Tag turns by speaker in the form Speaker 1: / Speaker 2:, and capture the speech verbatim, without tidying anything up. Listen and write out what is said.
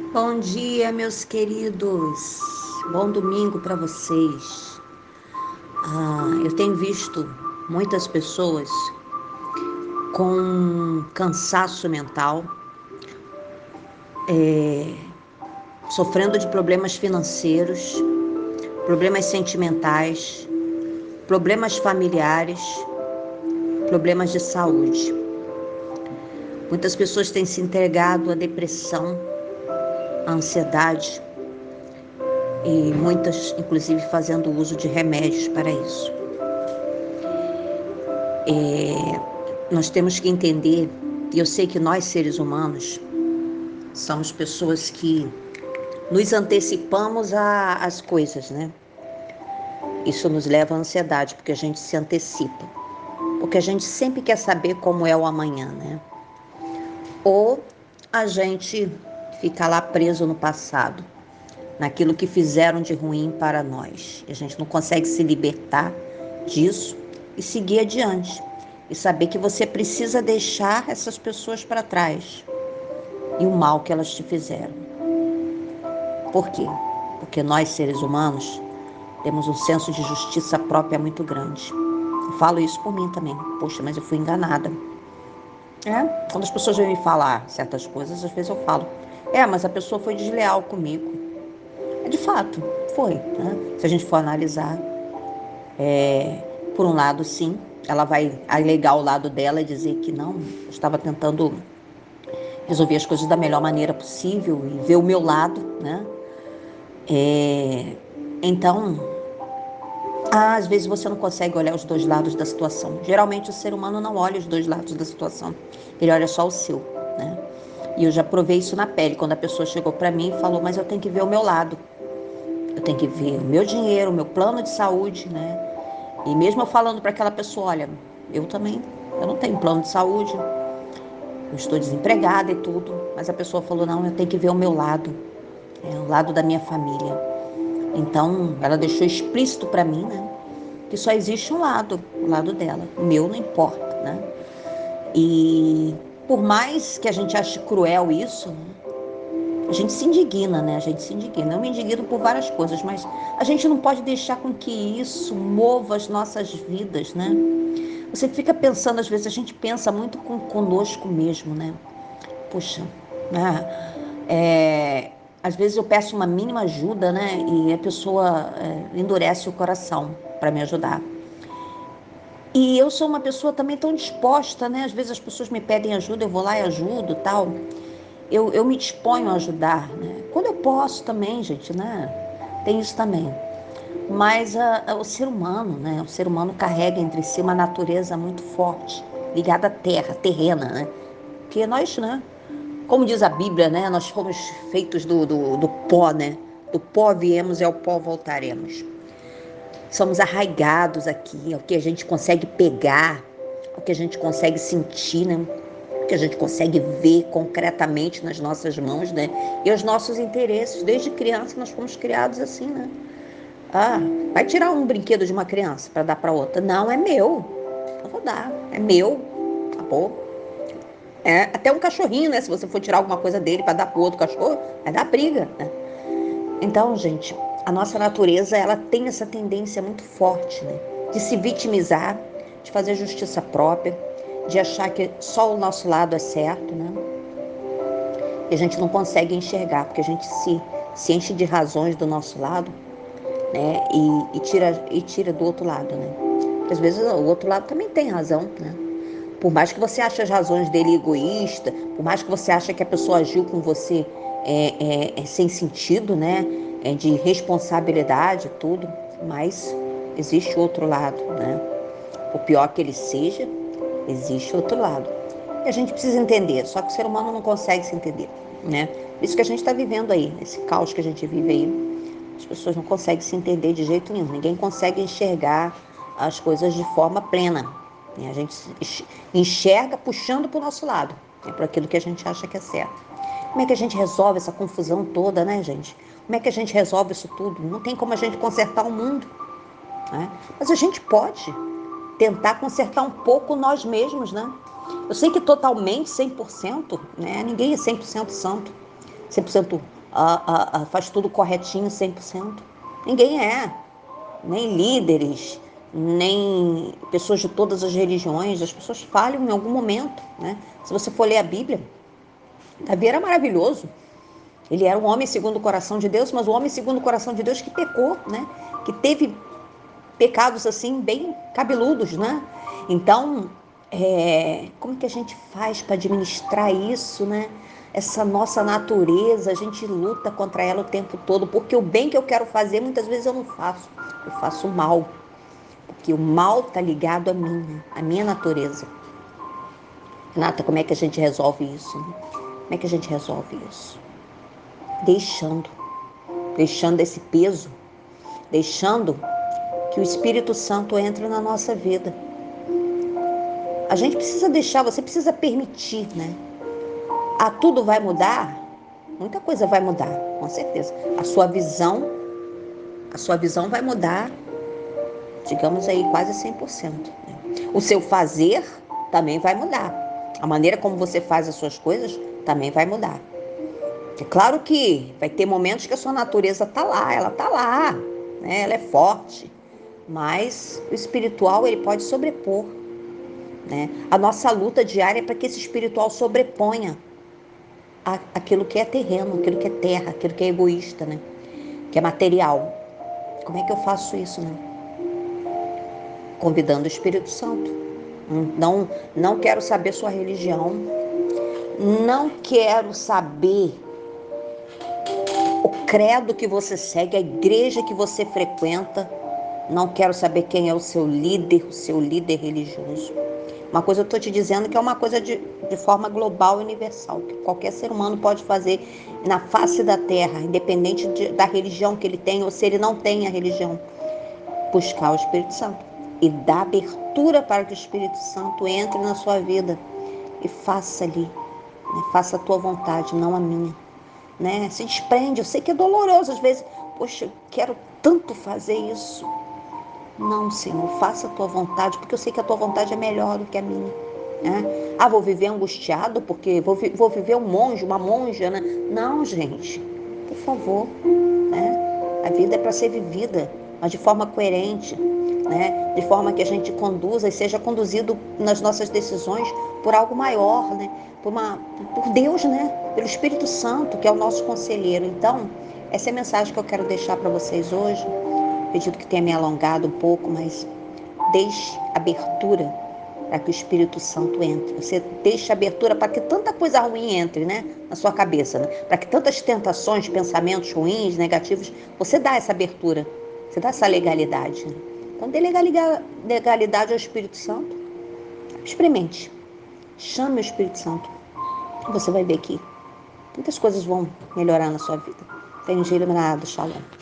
Speaker 1: Bom dia, meus queridos. Bom domingo para vocês. Ah, eu tenho visto muitas pessoas com cansaço mental, é, sofrendo de problemas financeiros, problemas sentimentais, problemas familiares, problemas de saúde. Muitas pessoas têm se entregado à depressão, à ansiedade e muitas, inclusive, fazendo uso de remédios para isso. É, nós temos que entender, e eu sei que nós seres humanos somos pessoas que nos antecipamos às coisas, né? Isso nos leva à ansiedade, porque a gente se antecipa. Porque a gente sempre quer saber como é o amanhã, né? Ou a gente fica lá preso no passado, naquilo que fizeram de ruim para nós. E a gente não consegue se libertar disso e seguir adiante. E saber que você precisa deixar essas pessoas para trás e o mal que elas te fizeram. Por quê? Porque nós, seres humanos, temos um senso de justiça própria muito grande. Eu falo isso por mim também. Poxa, mas eu fui enganada. É? Quando as pessoas vêm me falar certas coisas, às vezes eu falo, é, mas a pessoa foi desleal comigo. É, de fato, foi. Né? Se a gente for analisar, é, por um lado, sim, ela vai alegar o lado dela e dizer que não, eu estava tentando resolver as coisas da melhor maneira possível e ver o meu lado, né? É, então, às vezes você não consegue olhar os dois lados da situação. Geralmente o ser humano não olha os dois lados da situação, ele olha só o seu, né? E eu já provei isso na pele, quando a pessoa chegou para mim e falou, mas eu tenho que ver o meu lado, eu tenho que ver o meu dinheiro, o meu plano de saúde, né? E mesmo eu falando para aquela pessoa, olha, eu também, eu não tenho plano de saúde, eu estou desempregada e tudo, mas a pessoa falou, não, eu tenho que ver o meu lado, é, o lado da minha família. Então, ela deixou explícito para mim, né, que só existe um lado, o lado dela, o meu não importa, né? E por mais que a gente ache cruel isso, né, a gente se indigna, né? A gente se indigna. Eu me indigno por várias coisas, mas a gente não pode deixar com que isso mova as nossas vidas, né? Você fica pensando, às vezes a gente pensa muito com, conosco mesmo, né? Puxa, né? É, às vezes eu peço uma mínima ajuda, né? E a pessoa é, endurece o coração para me ajudar. E eu sou uma pessoa também tão disposta, né? Às vezes as pessoas me pedem ajuda, eu vou lá e ajudo, tal. Eu, eu me disponho a ajudar, né? Quando eu posso também, gente, né? Tem isso também. Mas a, a, o ser humano, né? O ser humano carrega entre si uma natureza muito forte, ligada à terra, terrena, né? Porque nós, né? Como diz a Bíblia, né? Nós fomos feitos do, do, do pó, né? Do pó viemos e ao pó voltaremos. Somos arraigados aqui, é o que a gente consegue pegar, é o que a gente consegue sentir, né? O que a gente consegue ver concretamente nas nossas mãos, né? E os nossos interesses. Desde criança nós fomos criados assim, né? Ah, vai tirar um brinquedo de uma criança para dar para outra? Não, é meu. Não vou dar, é meu. Acabou. É, até um cachorrinho, né? Se você for tirar alguma coisa dele para dar para outro cachorro, vai dar briga, né? Então, gente, a nossa natureza, ela tem essa tendência muito forte, né? De se vitimizar, de fazer justiça própria, de achar que só o nosso lado é certo, né? E a gente não consegue enxergar, porque a gente se, se enche de razões do nosso lado, né? E, e, tira, e tira do outro lado, né? Porque às vezes o outro lado também tem razão, né? Por mais que você ache as razões dele egoísta, por mais que você ache que a pessoa agiu com você é, é, é sem sentido, né? É de responsabilidade, tudo, mas existe outro lado, né? Por pior que ele seja, existe outro lado. E a gente precisa entender, só que o ser humano não consegue se entender, né? Isso que a gente está vivendo aí, esse caos que a gente vive aí, as pessoas não conseguem se entender de jeito nenhum, ninguém consegue enxergar as coisas de forma plena. A gente enxerga puxando para o nosso lado, é para aquilo que a gente acha que é certo. Como é que a gente resolve essa confusão toda, né, gente? Como é que a gente resolve isso tudo? Não tem como a gente consertar o mundo, né? Mas a gente pode tentar consertar um pouco nós mesmos, né? Eu sei que totalmente, cem por cento, né? Ninguém é cem por cento santo, cem por cento ah, ah, ah, faz tudo corretinho cem por cento. Ninguém é. Nem líderes, nem pessoas de todas as religiões. As pessoas falham em algum momento, né? Se você for ler a Bíblia, Davi era maravilhoso. Ele era um homem segundo o coração de Deus, mas o homem segundo o coração de Deus que pecou, né? Que teve pecados assim bem cabeludos, né? Então, é, como que a gente faz para administrar isso, né? Essa nossa natureza, a gente luta contra ela o tempo todo, porque o bem que eu quero fazer, muitas vezes eu não faço. Eu faço o mal, porque o mal está ligado a mim, né? A minha natureza. Renata, como é que a gente resolve isso? Né? Como é que a gente resolve isso? Deixando, deixando esse peso, deixando que o Espírito Santo entre na nossa vida. A gente precisa deixar, você precisa permitir, né? Ah, tudo vai mudar? Muita coisa vai mudar, com certeza. A sua visão, a sua visão vai mudar, digamos aí, quase cem por cento. Né? O seu fazer também vai mudar. A maneira como você faz as suas coisas também vai mudar. É claro que vai ter momentos que a sua natureza tá lá, ela tá lá, né? Ela é forte, mas o espiritual ele pode sobrepor, né? A nossa luta diária é para que esse espiritual sobreponha a, aquilo que é terreno, aquilo que é terra, aquilo que é egoísta, né? Que é material. Como é que eu faço isso, né? Convidando o Espírito Santo. Não, não quero saber sua religião, não quero saber o credo que você segue, a igreja que você frequenta. Não quero saber quem é o seu líder, o seu líder religioso. Uma coisa eu estou te dizendo que é uma coisa de, de forma global e universal, que qualquer ser humano pode fazer na face da terra, independente de, da religião que ele tem ou se ele não tem a religião. Buscar o Espírito Santo e dar abertura para que o Espírito Santo entre na sua vida e faça ali, né? Faça a tua vontade, não a minha. Né? Se desprende, eu sei que é doloroso às vezes, poxa, eu quero tanto fazer isso. Não, Senhor, faça a tua vontade, porque eu sei que a tua vontade é melhor do que a minha. Né? Ah, vou viver angustiado porque vou, vi- vou viver um monge, uma monja, né? Não, gente, por favor, né? A vida é para ser vivida, mas de forma coerente, né? De forma que a gente conduza e seja conduzido nas nossas decisões por algo maior, né? Por, uma, por Deus, né? Pelo Espírito Santo, que é o nosso conselheiro. Então, essa é a mensagem que eu quero deixar para vocês hoje. Acredito que tenha me alongado um pouco, mas deixe abertura para que o Espírito Santo entre. Você deixa abertura para que tanta coisa ruim entre, né, na sua cabeça, né? Para que tantas tentações, pensamentos ruins, negativos, você dá essa abertura, você dá essa legalidade. Né? Então, dê legalidade ao Espírito Santo. Experimente. Chame o Espírito Santo. Você vai ver que muitas coisas vão melhorar na sua vida. Tenha um dia iluminado. Shalom.